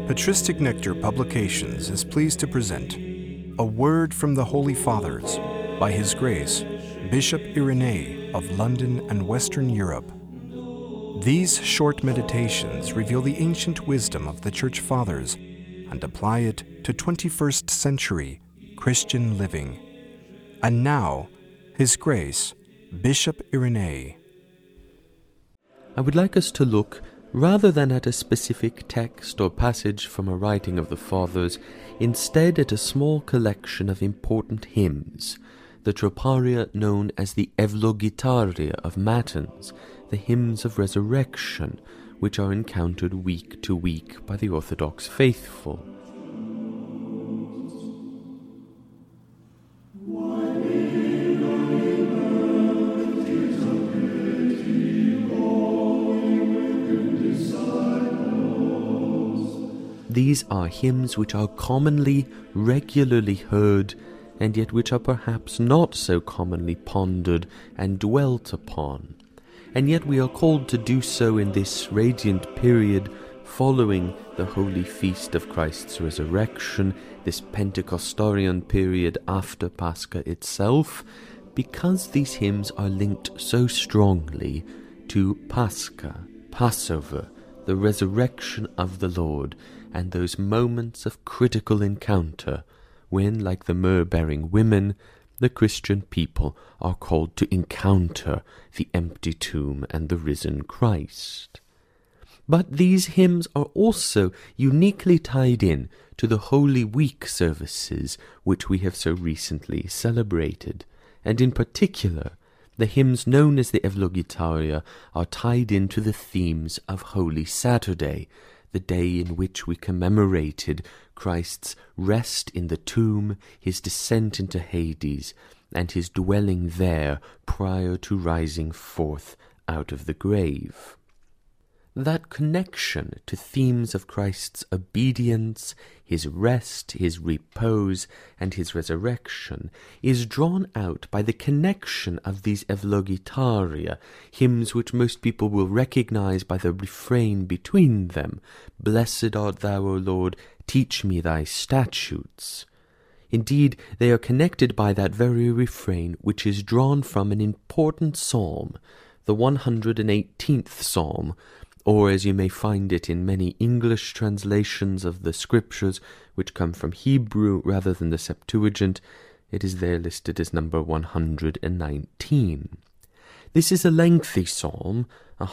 Patristic Nectar Publications is pleased to present A Word from the Holy Fathers by His Grace, Bishop Irenee of London and Western Europe. These short meditations reveal the ancient wisdom of the Church Fathers and apply it to 21st century Christian living. And now, His Grace, Bishop Irenee. I would like us to look, rather than at a specific text or passage from a writing of the Fathers, instead at a small collection of important hymns, the troparia known as the Eulogitaria of Matins, the hymns of resurrection, which are encountered week to week by the Orthodox faithful. These are hymns which are commonly, regularly heard, and yet which are perhaps not so commonly pondered and dwelt upon. And yet we are called to do so in this radiant period following the holy feast of Christ's resurrection, this Pentecostarian period after Pascha itself, because these hymns are linked so strongly to Pascha, Passover, the resurrection of the Lord, and those moments of critical encounter when, like the myrrh-bearing women, the Christian people are called to encounter the empty tomb and the risen Christ. But these hymns are also uniquely tied in to the Holy Week services which we have so recently celebrated, and in particular, the hymns known as the Eulogitaria are tied into the themes of Holy Saturday, the day in which we commemorated Christ's rest in the tomb, his descent into Hades, and his dwelling there prior to rising forth out of the grave. That connection to themes of Christ's obedience, his rest, his repose, and his resurrection is drawn out by the connection of these Eulogitaria, hymns which most people will recognize by the refrain between them, "Blessed art thou, O Lord, teach me thy statutes." Indeed, they are connected by that very refrain which is drawn from an important psalm, the 118th Psalm, or as you may find it in many English translations of the Scriptures, which come from Hebrew rather than the Septuagint, it is there listed as number 119. This is a lengthy psalm,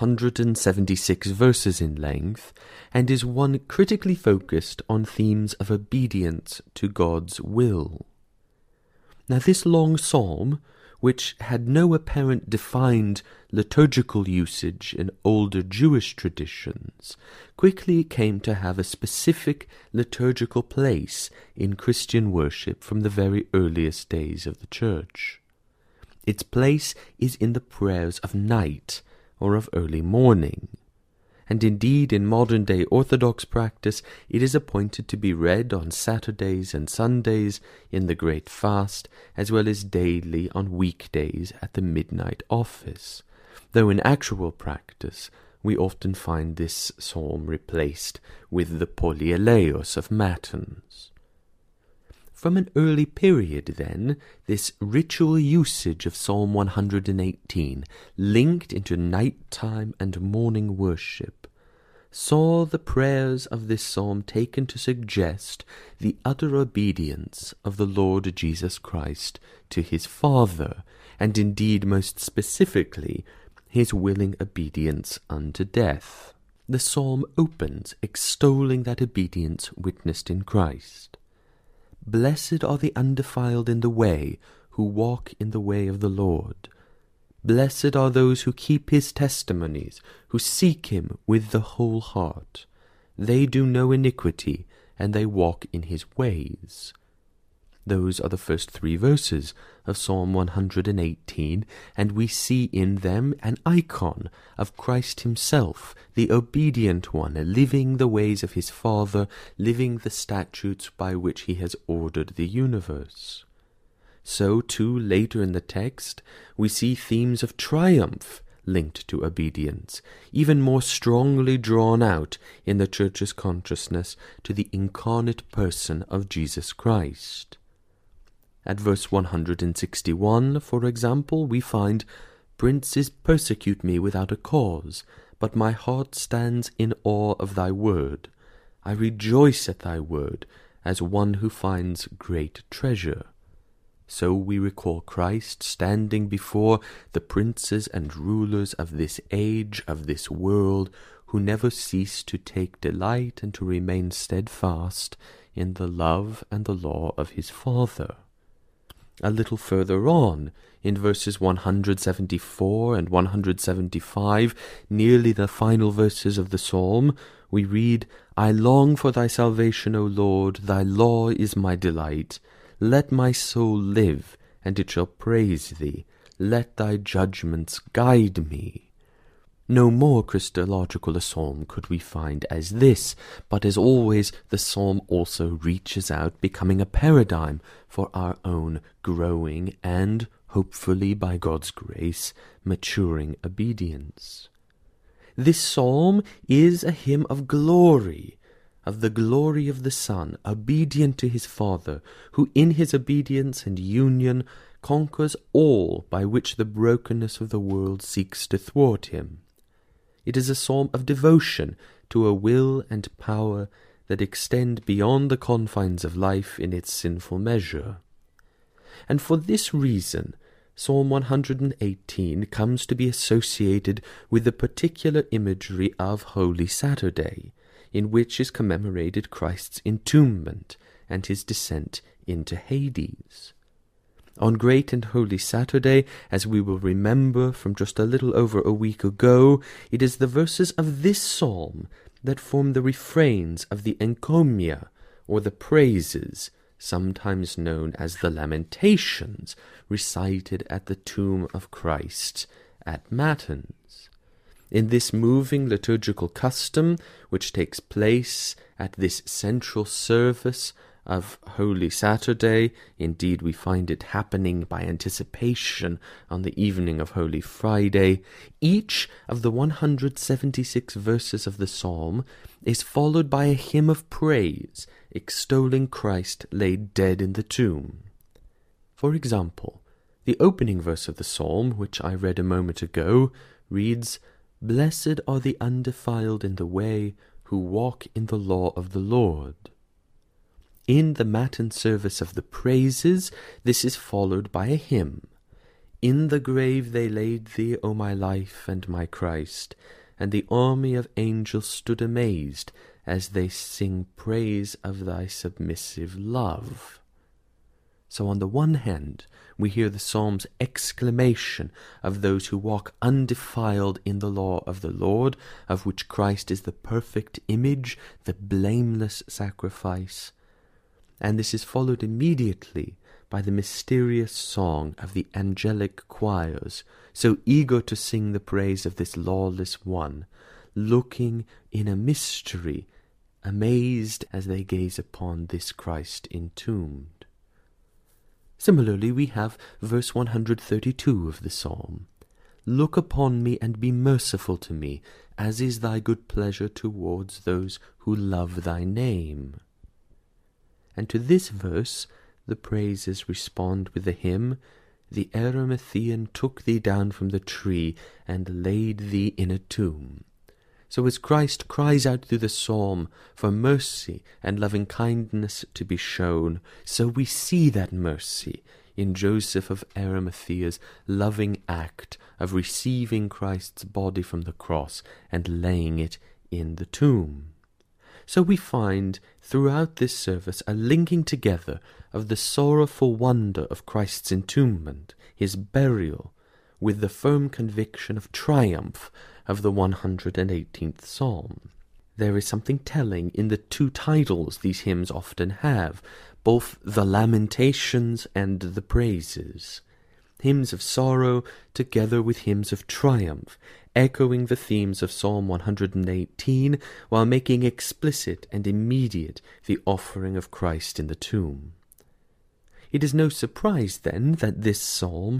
176 verses in length, and is one critically focused on themes of obedience to God's will. Now this long psalm, which had no apparent defined liturgical usage in older Jewish traditions, quickly came to have a specific liturgical place in Christian worship from the very earliest days of the Church. Its place is in the prayers of night or of early morning, and indeed in modern-day Orthodox practice it is appointed to be read on Saturdays and Sundays in the Great Fast, as well as daily on weekdays at the midnight office, though in actual practice we often find this psalm replaced with the Polyeleos of Matins. From an early period, then, this ritual usage of Psalm 118, linked into nighttime and morning worship, saw the prayers of this psalm taken to suggest the utter obedience of the Lord Jesus Christ to his Father, and indeed most specifically, his willing obedience unto death. The psalm opens extolling that obedience witnessed in Christ. Blessed are the undefiled in the way, who walk in the way of the Lord. Blessed are those who keep his testimonies, who seek him with the whole heart. They do no iniquity, and they walk in his ways. Those are the first 3 verses of Psalm 118, and we see in them an icon of Christ himself, the obedient one, living the ways of his Father, living the statutes by which he has ordered the universe. So, too, later in the text, we see themes of triumph linked to obedience, even more strongly drawn out in the Church's consciousness to the incarnate person of Jesus Christ. At verse 161, for example, we find, "Princes persecute me without a cause, but my heart stands in awe of thy word. I rejoice at thy word, as one who finds great treasure." So we recall Christ standing before the princes and rulers of this age, of this world, who never cease to take delight and to remain steadfast in the love and the law of his Father. A little further on, in verses 174 and 175, nearly the final verses of the psalm, we read, "I long for thy salvation, O Lord, thy law is my delight. Let my soul live, and it shall praise thee. Let thy judgments guide me." No more Christological a psalm could we find as this, but as always the psalm also reaches out, becoming a paradigm for our own growing and, hopefully by God's grace, maturing obedience. This psalm is a hymn of glory, of the glory of the Son, obedient to his Father, who in his obedience and union conquers all by which the brokenness of the world seeks to thwart him. It is a psalm of devotion to a will and power that extend beyond the confines of life in its sinful measure. And for this reason, Psalm 118 comes to be associated with the particular imagery of Holy Saturday, in which is commemorated Christ's entombment and his descent into Hades. On Great and Holy Saturday, as we will remember from just a little over a week ago, it is the verses of this psalm that form the refrains of the Encomia, or the praises, sometimes known as the Lamentations, recited at the tomb of Christ at Matins. In this moving liturgical custom, which takes place at this central service of Holy Saturday, indeed we find it happening by anticipation on the evening of Holy Friday, each of the 176 verses of the psalm is followed by a hymn of praise, extolling Christ laid dead in the tomb. For example, the opening verse of the psalm, which I read a moment ago, reads, "Blessed are the undefiled in the way, who walk in the law of the Lord." In the Matin service of the praises, this is followed by a hymn. "In the grave they laid thee, O my life and my Christ, and the army of angels stood amazed, as they sing praise of thy submissive love." So on the one hand, we hear the psalm's exclamation of those who walk undefiled in the law of the Lord, of which Christ is the perfect image, the blameless sacrifice. And this is followed immediately by the mysterious song of the angelic choirs, so eager to sing the praise of this lawless one, looking in a mystery, amazed as they gaze upon this Christ entombed. Similarly, we have verse 132 of the psalm. "Look upon me and be merciful to me, as is thy good pleasure towards those who love thy name." And to this verse the praises respond with the hymn, "The Arimathean took thee down from the tree and laid thee in a tomb." So as Christ cries out through the psalm for mercy and loving kindness to be shown, so we see that mercy in Joseph of Arimathea's loving act of receiving Christ's body from the cross and laying it in the tomb. So we find throughout this service a linking together of the sorrowful wonder of Christ's entombment, his burial, with the firm conviction of triumph of the 118th Psalm. There is something telling in the two titles these hymns often have, both the Lamentations and the Praises. Hymns of sorrow together with hymns of triumph, echoing the themes of Psalm 118 while making explicit and immediate the offering of Christ in the tomb. It is no surprise, then, that this psalm,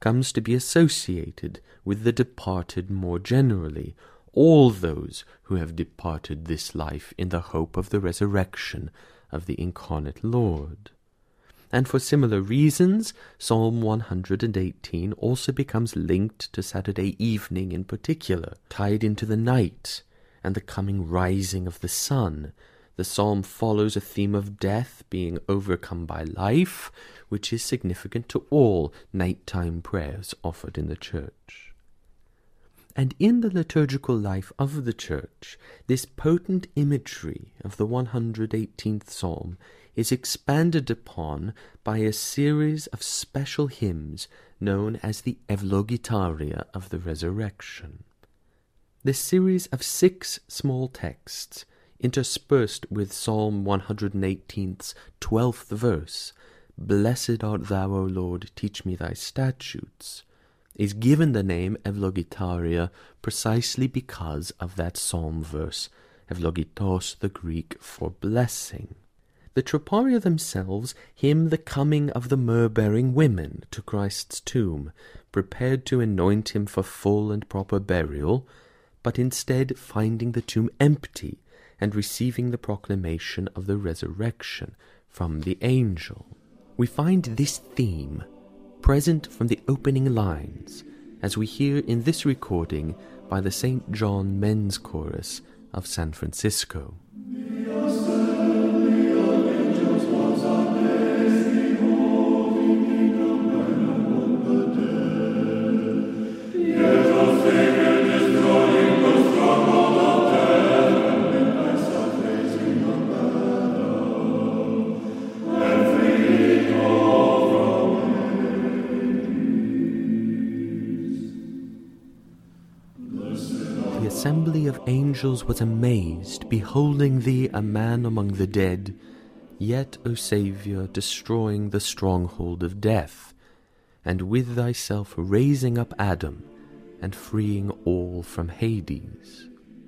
comes to be associated with the departed more generally, all those who have departed this life in the hope of the resurrection of the incarnate Lord. And for similar reasons, Psalm 118 also becomes linked to Saturday evening in particular, tied into the night and the coming rising of the sun. The psalm follows a theme of death being overcome by life, which is significant to all nighttime prayers offered in the church. And in the liturgical life of the church, this potent imagery of the 118th psalm is expanded upon by a series of special hymns known as the Eulogitaria of the Resurrection. This series of 6 small texts, interspersed with Psalm 118's 12th verse, "Blessed art thou, O Lord, teach me thy statutes," is given the name Eulogitaria precisely because of that psalm verse, Eulogitos, the Greek for blessing. The troparia themselves hymn the coming of the myrrh-bearing women to Christ's tomb, prepared to anoint him for full and proper burial, but instead finding the tomb empty and receiving the proclamation of the resurrection from the angel. We find this theme present from the opening lines, as we hear in this recording by the St. John Men's Chorus of San Francisco. The assembly of angels was amazed, beholding thee a man among the dead, yet, O Saviour, destroying the stronghold of death, and with thyself raising up Adam, and freeing all from Hades.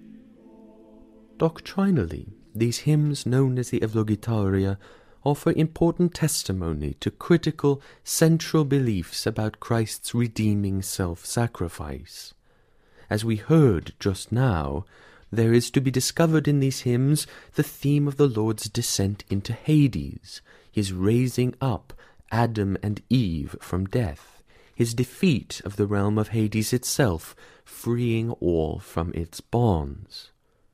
Doctrinally, these hymns, known as the Eulogitaria, offer important testimony to critical, central beliefs about Christ's redeeming self-sacrifice. As we heard just now, there is to be discovered in these hymns the theme of the Lord's descent into Hades, his raising up Adam and Eve from death, his defeat of the realm of Hades itself, freeing all from its bonds.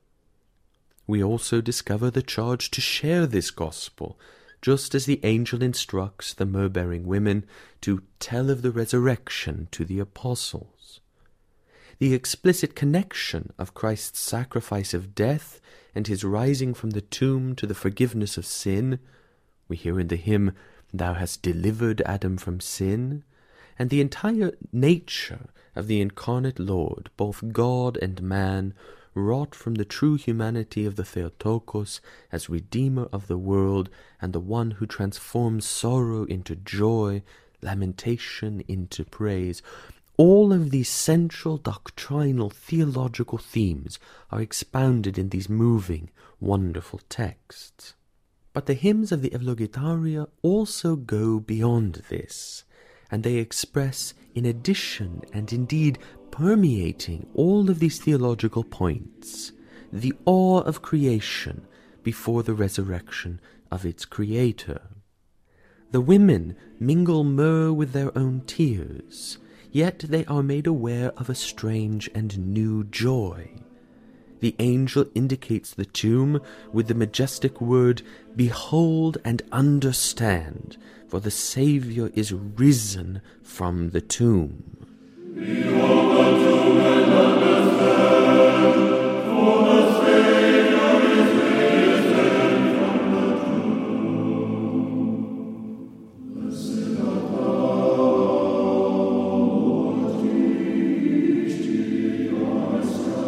We also discover the charge to share this gospel, just as the angel instructs the myrrh-bearing women to tell of the resurrection to the apostles. The explicit connection of Christ's sacrifice of death and his rising from the tomb to the forgiveness of sin, we hear in the hymn, "Thou hast delivered Adam from sin," and the entire nature of the incarnate Lord, both God and man, wrought from the true humanity of the Theotokos as Redeemer of the world and the one who transforms sorrow into joy, lamentation into praise. All of these central doctrinal theological themes are expounded in these moving, wonderful texts. But the hymns of the Eulogitaria also go beyond this, and they express, in addition and indeed permeating all of these theological points, the awe of creation before the resurrection of its Creator. The women mingle myrrh with their own tears, yet they are made aware of a strange and new joy. The angel indicates the tomb with the majestic word, "Behold and understand, for the Saviour is risen from the tomb." Behold the tomb and understand, for the Saviour is risen from the tomb. Blessed art thou, Lord, teach me thy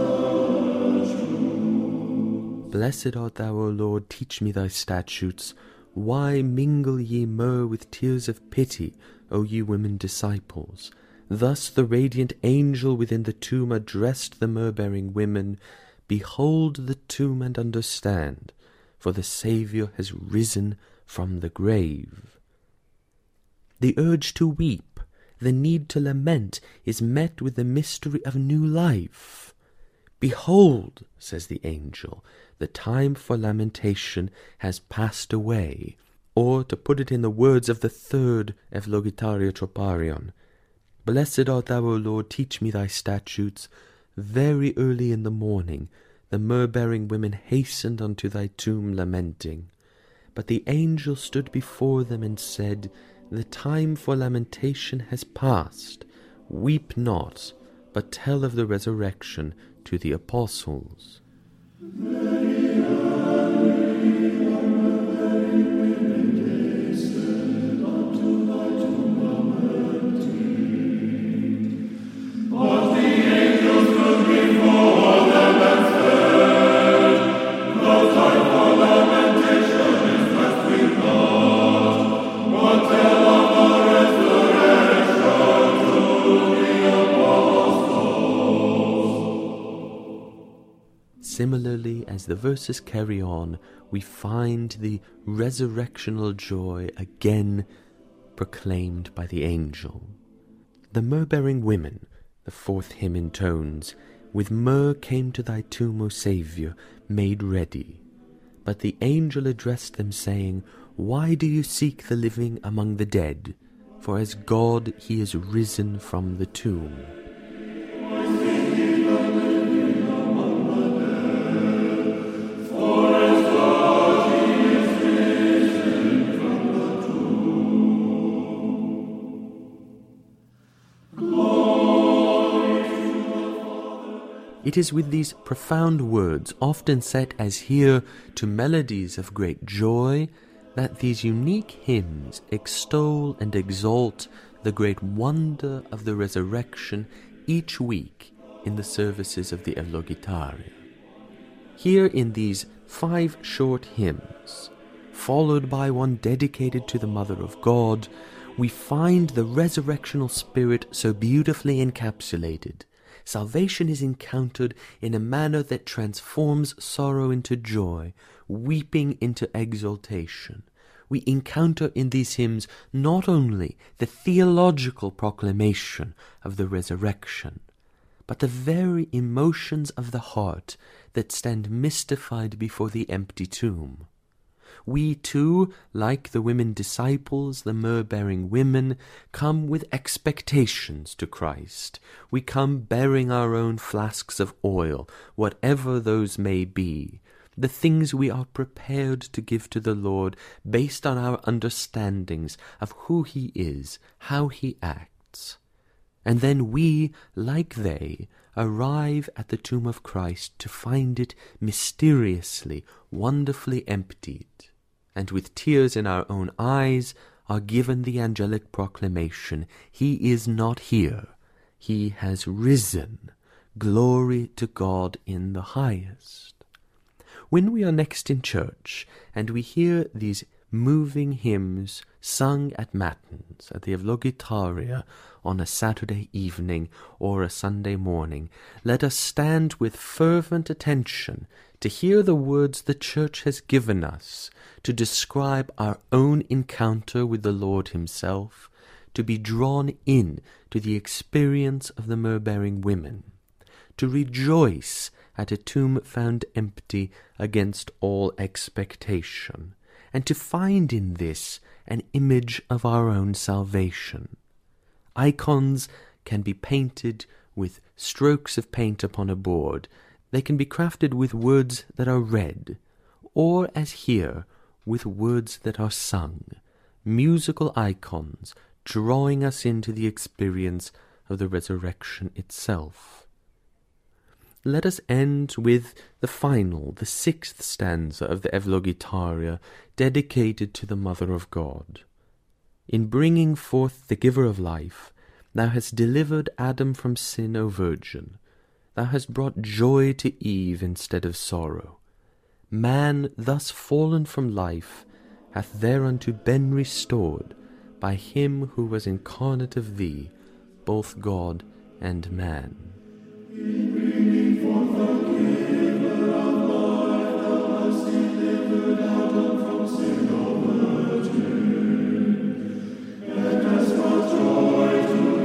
statutes. Blessed art thou, O Lord, teach me thy statutes. Why mingle ye myrrh with tears of pity, O ye women disciples? Thus the radiant angel within the tomb addressed the myrrh-bearing women, "Behold the tomb and understand, for the Saviour has risen from the grave." The urge to weep the need to lament is met with the mystery of new life. "Behold," says the angel, "the time for lamentation has passed away." Or, to put it in the words of the third Eulogitaria Troparion, "Blessed art thou, O Lord, teach me thy statutes. Very early in the morning the myrrh-bearing women hastened unto thy tomb lamenting. But the angel stood before them and said, The time for lamentation has passed. Weep not, but tell of the resurrection to the apostles." Similarly, as the verses carry on, we find the resurrectional joy again proclaimed by the angel. "The myrrh-bearing women," the fourth hymn intones, "with myrrh came to thy tomb, O Saviour, made ready. But the angel addressed them, saying, Why do you seek the living among the dead? For as God he is risen from the tomb." It is with these profound words, often set as here to melodies of great joy, that these unique hymns extol and exalt the great wonder of the resurrection each week in the services of the Eulogitaria. Here in these 5 short hymns, followed by one dedicated to the Mother of God, we find the resurrectional spirit so beautifully encapsulated. Salvation is encountered in a manner that transforms sorrow into joy, weeping into exultation. We encounter in these hymns not only the theological proclamation of the resurrection, but the very emotions of the heart that stand mystified before the empty tomb. We too, like the women disciples, the myrrh-bearing women, come with expectations to Christ. We come bearing our own flasks of oil, whatever those may be, the things we are prepared to give to the Lord based on our understandings of who he is, how he acts. And then we, like they, arrive at the tomb of Christ to find it mysteriously, wonderfully emptied, and with tears in our own eyes are given the angelic proclamation, He is not here, He has risen. Glory to God in the highest. When we are next in church and we hear these moving hymns sung at matins, at the Eulogitaria, on a Saturday evening or a Sunday morning, let us stand with fervent attention to hear the words the Church has given us to describe our own encounter with the Lord himself, to be drawn in to the experience of the myrrh-bearing women, to rejoice at a tomb found empty against all expectation, and to find in this an image of our own salvation. Icons can be painted with strokes of paint upon a board. They can be crafted with words that are read, or, as here, with words that are sung, musical icons drawing us into the experience of the resurrection itself. Let us end with the final, the 6th stanza of the Eulogitaria, dedicated to the Mother of God. In bringing forth the Giver of life, thou hast delivered Adam from sin, O Virgin. Thou hast brought joy to Eve instead of sorrow. Man, thus fallen from life, hath thereunto been restored by him who was incarnate of thee, both God and man. Let us not joy to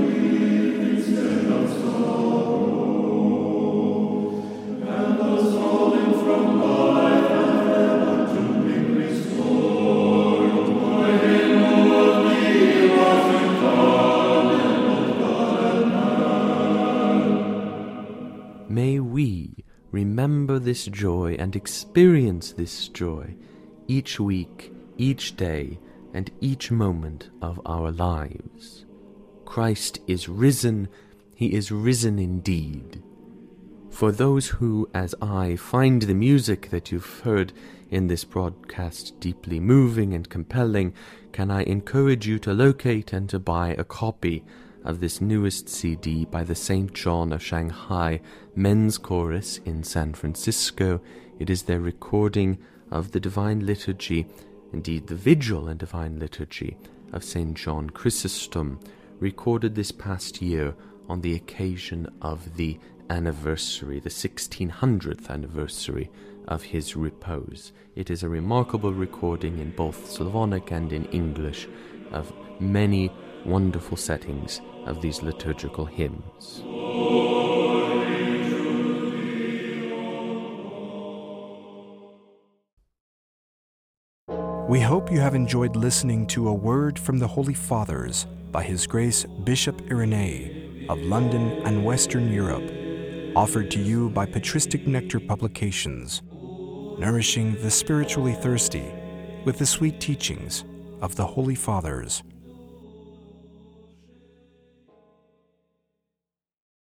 remember this joy and experience this joy each week, each day, and each moment of our lives. Christ is risen. He is risen indeed. For those who, as I, find the music that you've heard in this broadcast deeply moving and compelling, can I encourage you to locate and to buy a copy of this newest CD by the St. John of Shanghai Men's Chorus in San Francisco. It is their recording of the Divine Liturgy, indeed the Vigil and Divine Liturgy of St. John Chrysostom, recorded this past year on the occasion of the anniversary, the 1600th anniversary of his repose. It is a remarkable recording in both Slavonic and in English of many wonderful settings of these liturgical hymns. We hope you have enjoyed listening to A Word from the Holy Fathers by His Grace Bishop Irenee of London and Western Europe, offered to you by Patristic Nectar Publications, nourishing the spiritually thirsty with the sweet teachings of the Holy Fathers.